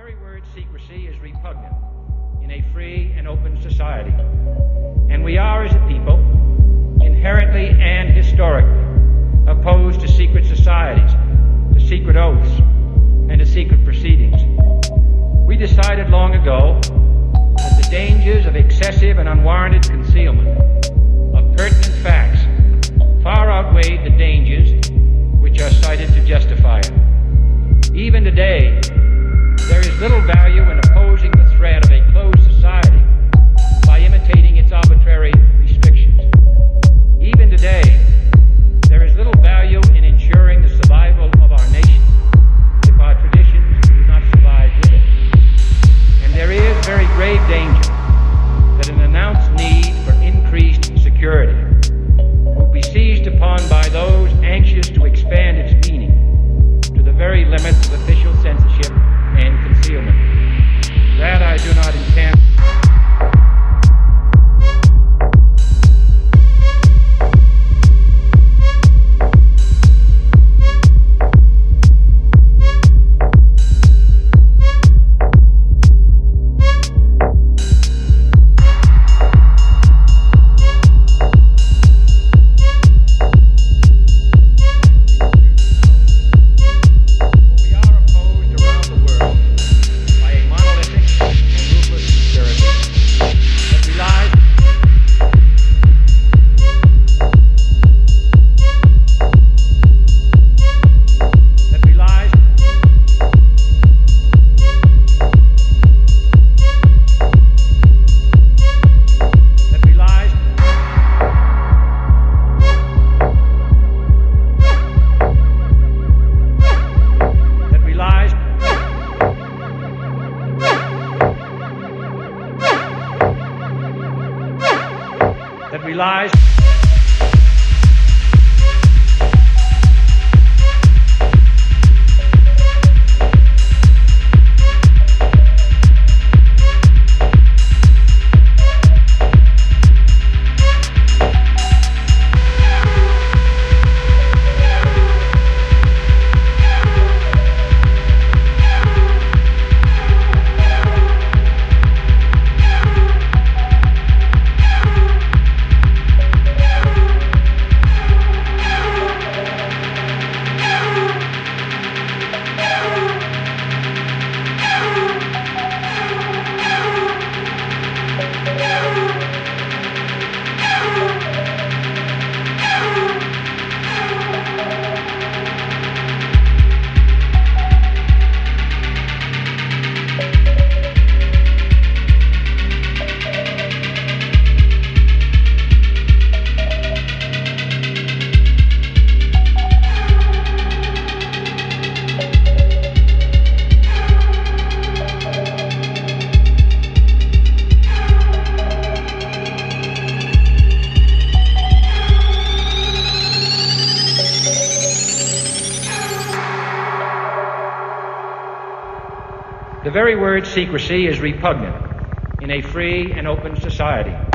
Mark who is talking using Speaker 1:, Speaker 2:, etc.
Speaker 1: very word secrecy is repugnant in a free and open society. And we are, as a people, inherently and historically opposed to secret societies, to secret oaths, and to secret proceedings. We decided long ago that the dangers of excessive and unwarranted concealment of pertinent facts far outweighed the dangers which are cited to justify it. Even today, there is little value in opposing the threat of a closed society by imitating its arbitrary restrictions. Even today, there is little value in ensuring the survival of our nation if our traditions do not survive with it. And there is very grave danger that an announced need for increased security will be seized upon by those anxious to expand its meaning to the very limits of official censorship and concealment. That I do not intend. That relies the very word secrecy is repugnant in a free and open society.